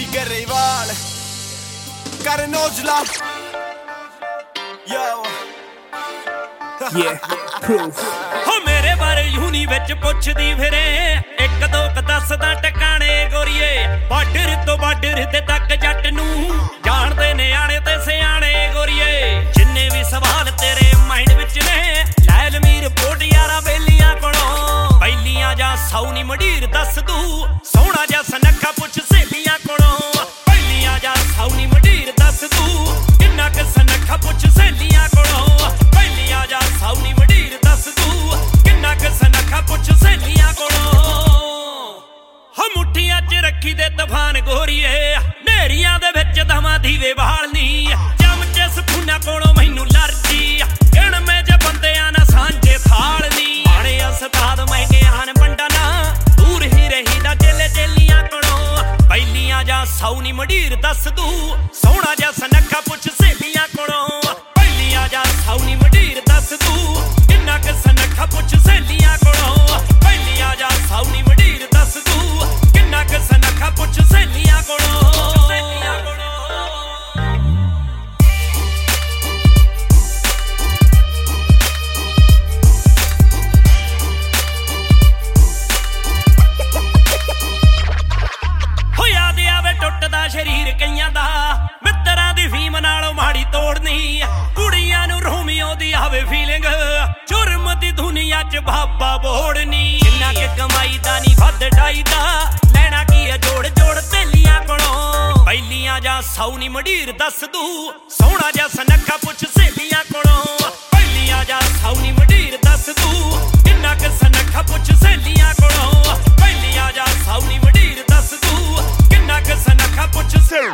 ਗਰੇਵਾਲ ਕਰ ਨੌਜਲਾ ਯੋ proof ਹੋ ਮੇਰੇ ਬਾਰੇ ਯੂਨੀ ਵਿੱਚ ਪੁੱਛਦੀ ਫਿਰੇ ਇੱਕ ਦੋ ਕ ਦੱਸਦਾ ਟਿਕਾਣੇ ਗੋਰੀਏ ਬਾਰਡਰ ਤੋਂ ਬਾਰਡਰ ਤੇ ਤੱਕ ਜੱਟ ਨੂੰ ਜਾਣਦੇ ਨਿਆਣੇ ਤੇ ਸਿਆਣੇ ਗੋਰੀਏ ਜਿੰਨੇ ਵੀ ਸਵਾਲ ਤੇਰੇ ਮਾਈਂਡ ਵਿੱਚ ਨੇ ਲੈ ਲਮੀ ਰਿਪੋਰਟ ਯਾਰਾ ਬੇਲੀਆਂ ਕੋਲੋਂ ਪਹਿਲੀਆਂ ਜਾਂ ਸੌਣੀ ਮਢੀਰ ਦੱਸ ਦੂ ਸੋਹਣਾ ਜਾਂ ਸਨੱਖਾ ਪੁੱਛ ਸਹੇਲੀਆਂ ਕੋਲੋਂ ਪਹਿਲੀਆਂ ਜਾਂ ਸੌਣੀ ਮਢੀਰ ਦੱਸ ਦੂ ਕਿੰਨਾ ਕ ਸਨੱਖਾ ਪੁੱਛ ਸਹੇਲੀਆਂ ਕੋਲੋਂ ਪਹਿਲੀਆਂ ਜਾਂ ਸੌਣੀ ਮਢੀਰ ਦੱਸ ਦੂ ਕਿੰਨਾ ਕ ਸਨੱਖਾ ਪੁੱਛ ਸਹੇਲੀਆਂ ਕੋਲੋਂ ਹੋ ਮੁੱਠੀਆਂ 'ਚ ਰੱਖੀ ਦੇ ਤੂਫਾਨ ਗੋਰੀਏ ਨੇਰੀਆਂ ਦੇ ਵਿੱਚ ਦਵਾਂ ਦੀਵੇ ਬਾਲਨੀ ਚਮਚੇ ਸਪੂਨਾ ਕੋਲੋਂ ਮੈਨੂੰ ਲਰਜੀ ਗਿਣ ਮੇ ਜੇ ਬੰਦਿਆਂ ਨਾ ਸਾਂਝੇ ਥਾਲਨੀ ਆਣੇ ਉਸਤਾਦ ਮਹਿੰਗੇ ਹਨ ਪੰਡਾ ਨਾ ਦੂਰ ਹੀ ਰਹੀਦਾ ਚੇਲੇ ਚੇਲੀਆਂ ਕੋਲੋਂ ਪਹਿਲੀਆਂ ਜਾਂ ਸੌਣੀ ਮਢੀਰ ਦੱਸ ਦੂ ਸੋਹਣਾ ਜਾਂ ਸਨੱਖਾ ਪੁੱਛ ਸਹੇਲੀਆਂ ਕੋਲੋਂ ਪਹਿਲੀਆਂ ਜਾਂ ਸੌਣੀ ਮਢੀਰ ਦੱਸ ਦੂ ਕਿੰਨਾ ਕ ਸਨੱਖਾ ਪੁੱਛ ਸਹੇਲੀਆਂ ਕੋਲੋਂ ਪਹਿਲੀਆਂ ਜਾਂ ਸੌਣੀ ਮਢੀਰ ਦੱਸ ਦੂ ਕਿੰਨਾ ਕ ਸਨੱਖਾ ਪੁੱਛ ਸਹੇਲੀਆਂ ਕੋਲੋਂ ਟੁੱਟਦਾ ਸ਼ਰੀਰ ਕਈਆਂ ਦਾ ਮਿੱਤਰਾਂ ਦੀ ਫੀਮ ਨਾਲੋਂ ਮਾੜੀ ਤੋੜਨੀ ਕੁੜੀਆਂ ਨੂੰ ਰੋਮੀਓ ਦੀ ਆਵੇ ਫੀਲਿੰਗ ਜੁਰਮ ਦੀ ਦੁਨੀਆ 'ਚ ਬਾਬਾ ਬੋੜਨੀ ਜਿੰਨਾ ਕਿ ਕਮਾਈ ਦਾ ਨਹੀਂ ਵੱਧ ਡਾਈਦਾ ਲੈਣਾ ਕੀ ਆ ਜੋੜ ਜੋੜ ਤੇਲੀਆਂ ਕੋਲੋਂ ਪਹਿਲੀਆਂ ਜਾਂ ਸੌਣੀ ਮਢੀਰ ਦੱਸ ਦੂ ਸੋਹਣਾ ਜਾਂ ਸਨੱਖਾ ਪੁੱਛ ਸਹੇਲੀਆਂ ਕੋਲੋਂ ਪਹਿਲੀਆਂ ਜਾਂ ਸੌਣੀ ਮਢੀਰ ਦੱਸ ਦੂ ਕਿੰਨਾ ਕ ਸਨੱਖਾ ਪੁੱਛ ਸਹੇਲੀਆਂ ਕੋਲੋਂ ਪਹਿਲੀਆਂ ਜਾਂ ਸੌਣੀ ਮਢੀਰ ਦੱਸ ਦੂ ਕਿੰਨਾ ਕ ਸਨੱਖਾ ਪੁੱਛ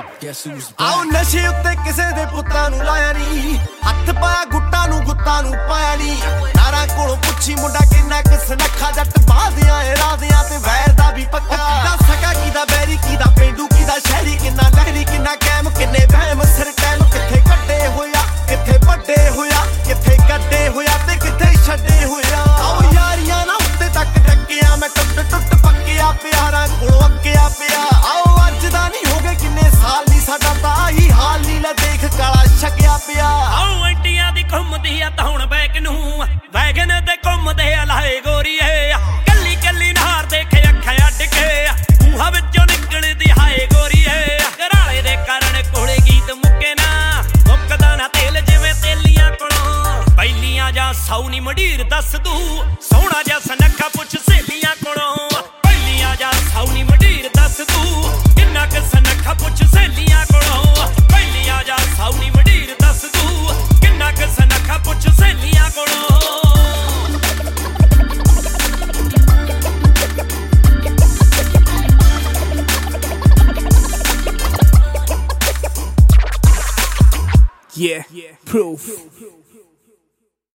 ਆਓ ਨਸ਼ੇ ਉੱਤੇ ਕਿਸੇ ਦੇ ਪੁੱਤਾਂ ਨੂੰ ਲਾਇਆ ਨੀ ਹੱਥ ਪਾਇਆ ਗੁੱਟਾਂ ਨੂੰ ਪਾਇਆ ਨੀ ਨਾਰਾਂ ਕੋਲੋਂ ਪੁੱਛੀ ਮੁੰਡਾ ਕਿੰਨਾ ਕ ਸਨੱਖਾ ਜੱਟ ਬਾਦਿਆਂ ਏ ਰਾਦਿਆਂ ਤੇ ਵੈਰ ਦਾ ਵੀ ਪੱਕਾ ਕਿਦਾ ਸਕਾ ਕਿਦਾ ਬੈਰੀ ਕਿਦਾ ਪੇਂਡੂ ਕਿਦਾ ਸ਼ਹਿਰੀ ਕਿੰਨਾ ਲਹਿਰੀ ਕਿੰਨਾ ਕੈਮ ਕਿੰਨੇ ਵਹਿਮ ਸਿਰ ਟਾਈਮ ਕਿੱਥੇ ਕੱਢੇ ਹੋਇਆ ਕਿੱਥੇ ਵੱਡੇ ਹੋਇਆ ਕਿੱਥੇ ਕੱਢੇ ਹੋਇਆ ਤੇ ਕਿੱਥੇ ਛੱਡੇ ਹੋਇਆ ਆਓ ਯਾਰੀਆਂ ਨਾ ਉੱਤੇ ਤੱਕ ਟੱਕਿਆ ਮੈਂ ਟੁੱਟ ਪੱਕਿਆ ਪਿਆਰਾਂ ਕੋਲੋਂ ਅੱਕਿਆ ਪਿਆ ਆਓ ਅੱਜ ਦਾ ਨਹੀਂ ਹੋ ਗਏ ਕਿੰਨੇ ਸਾਲ ਨੀ ਸਾਡਾ ਤਾਂ ਆਹੀ ਹਾਲ ਨੀ ਲੈ ਦੇਖ ਕਾਲਾ ਛਕਿਆ ਪਿਆ ਆਓ ਐਂਟੀਆਂ ਦੀ ਘੁੰਮਦੀ ਆ ਤਾਂ ਹੁਣ ਬੈਕ ਨੂੰ ਵੈਗਨ ਤੇ ਘੁੰਮਦੇ ਆ ਲਾਏ ਗੋਰੀਏ ਕੱਲੀ ਕੱਲੀ ਨਹਾਰ ਦੇਖੇ ਅੱਖਾਂ ਅੱਡ ਕੇ ਮੂੰਹਾਂ ਵਿੱਚੋਂ ਨਿਕਲਦੀ ਹਾਏ ਗੋਰੀਏ ਘਰਾਲੇ ਦੇ ਕਾਰਨ ਕੋਲੇ ਗੀਤ ਮੁੱਕੇ ਨਾ ਮੁੱਕਦਾ ਨਾ ਤੇਲ ਜਿਵੇਂ ਤੇਲੀਆਂ ਕੋਲੋਂ ਪਹਿਲੀਆਂ ਜਾਂ ਸੌਣੀ ਮਢੀਰ ਦੱਸ ਦੂ ਸੋਹਣਾ ਜਾਂ ਸਨੱਖਾ ਪੁੱਛ ਸਹੇਲੀਆਂ ਕੋਲੋਂ ਪਹਿਲੀਆਂ ਜਾਂ ਸੌਣੀ ਮਢੀਰ ਦੱਸ ਦੂ ਕਿੰਨਾ ਕ ਸਨੱਖਾ ਪੁੱਛ ਸਹੇਲੀਆਂ ਕੋਲੋਂ ਪਹਿਲੀਆਂ ਜਾਂ ਸੌਣੀ ਮਢੀਰ ਦੱਸ ਦੂ ਕਿੰਨਾ ਕ ਸਨੱਖਾ ਪੁੱਛ ਸਹੇਲੀਆਂ ਕੋਲੋਂ proof